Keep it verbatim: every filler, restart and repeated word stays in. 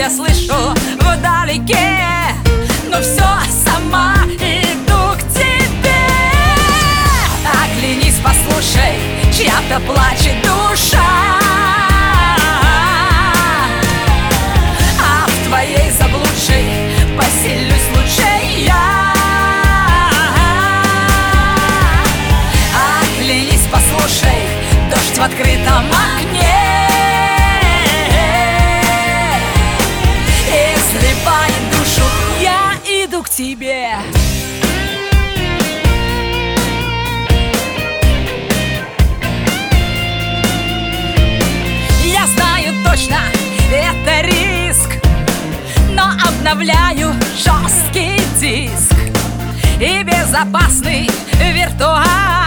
тебя слышу вдалеке, но все сама иду к тебе. Оглянись, послушай, чья-то плачет душа, а в твоей заблудшей поселюсь лучше я. Оглянись, послушай, дождь в открытом окне и сливает душу, я иду к тебе. Я знаю точно, это риск, но обновляю жесткий диск и безопасный виртуал